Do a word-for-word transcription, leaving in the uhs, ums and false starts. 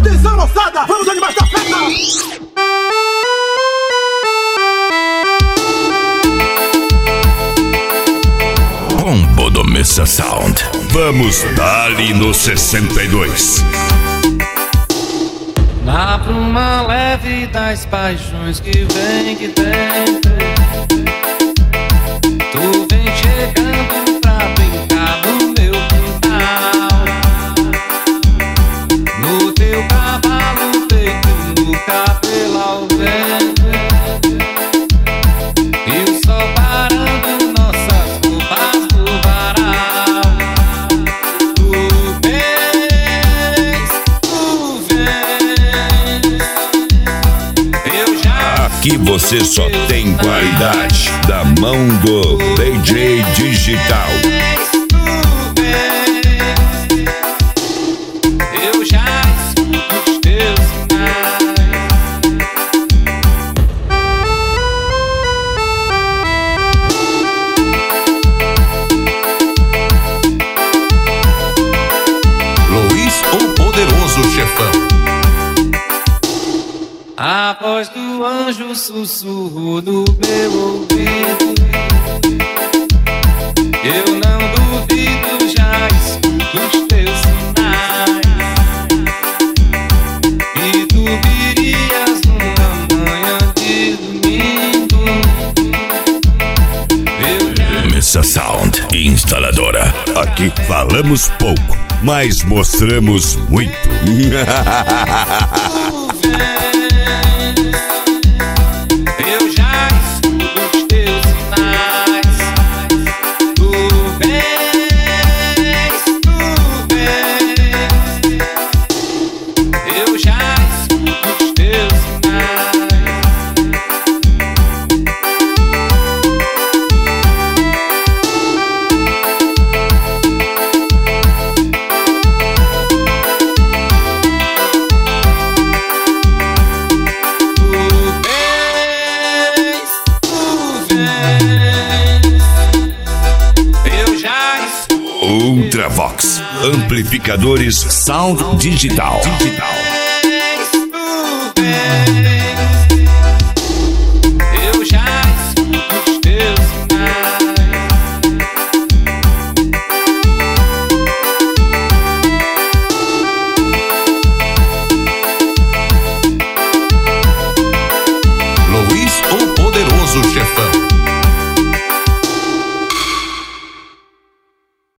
Atenção, moçada, vamos animar esta festa! Combo do Missa Sound. Vamos dali no sessenta e dois. Dá pra uma leve das paixões que vem, que vem. Tu vem chegando pra brincar no meu quintal, no teu cavalo feito no cabelo ao vento, e o sol parando nossas roupas do varal. Tu vens, tu vens, eu já. Aqui você só tem qualidade da mão do D J Digital. Eu já escuto os teus sinais. Luiz, o poderoso chefão. A voz do anjo sussurrou no meu ouvido. Eu não duvido, já escuto os teus sinais. E tu virias numa manhã de domingo. Eu já... Missa Sound Instaladora. Aqui falamos pouco, mas mostramos muito. Eu já escuto os teus sinais. Tu vens, tu vens. Eu já escuto os teus sinais. Ultravox Amplificadores Sound Digital. Digital.